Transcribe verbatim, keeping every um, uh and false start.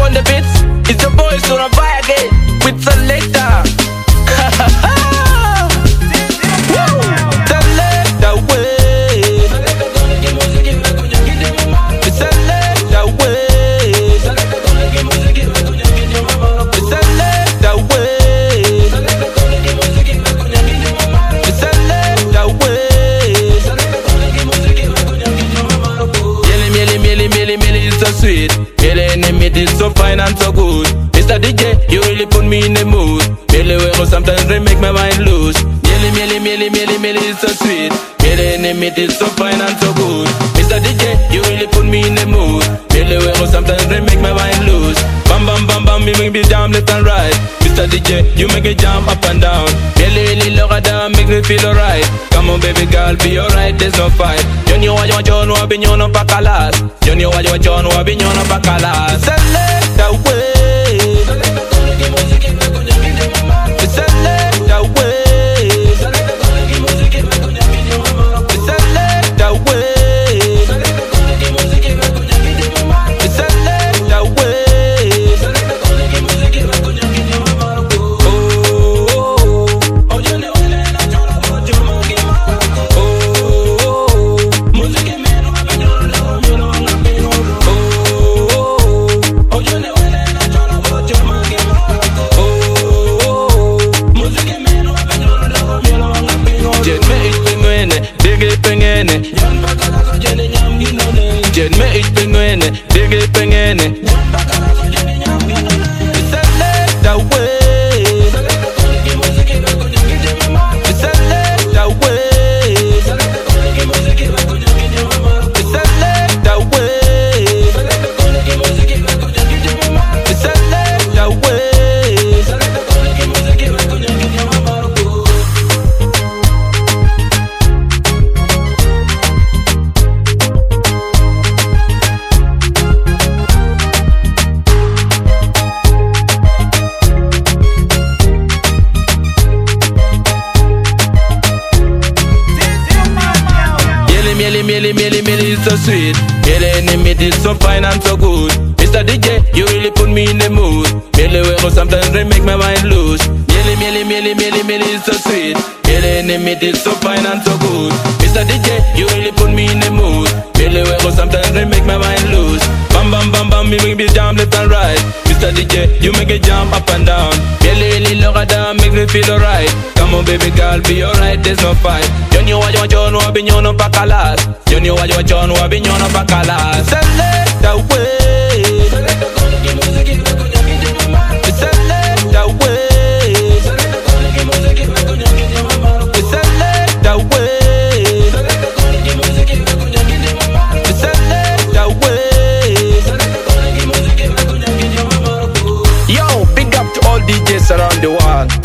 on the beats. It's the boys to the fire again with selector. Selector way. Selector way. Selector way. Selector way. Milli, milli, milli, milli, milli, it's so sweet. Milli in the middle, it's so fine and so good. Mister D J, you really put me in the mood. Milli, well, sometimes they make my mind loose. Milli, milli, milli, milli, milli, it's so sweet. Milli in the middle, it's so fine and so good. Mister D J, you really put me in the mood. Milli, well, sometimes they make my mind loose. Bam, bam, bam, bam, me make me jam left and right. Mister D J, you make it jump up and down. Milli, really look at that, make me feel alright. Come on, baby girl, be alright, there's no fight. Yo ni wa yo yo no abinyo no pa kalas. Yo ni wa yo yo no abinyo no pa kalas. Selector way. Selector way. Selector way. Selector way. Jen me ich pengene, dege pengene. Selector way. Selector way. Selector way. Selector way. Milli, milli, milli, milli, it's so sweet. Milli in the middle, so fine and so good. Mister D J, you really put me in the mood. Milli, well, sometimes they make my mind loose. Milli, milli, milli, milli, milli, it's so sweet. Milli in the middle, so fine and so good. Mister D J, you really put me in the mood. Milli, well, sometimes they make my mind loose. Bam, bam, bam, bam, me make me jump left and right. Mister D J, you make it jump up and down. Milli, really look at that, make me feel alright. Come on, baby girl, be alright, there's no fight. Yo ni wa yo yo no abinyo no pa kalas. Yo ni wa yo yo no abinyo no pa kalas. Selector way. Selector way. Selector way. Selector way. Yo, big up to all D Js around the world.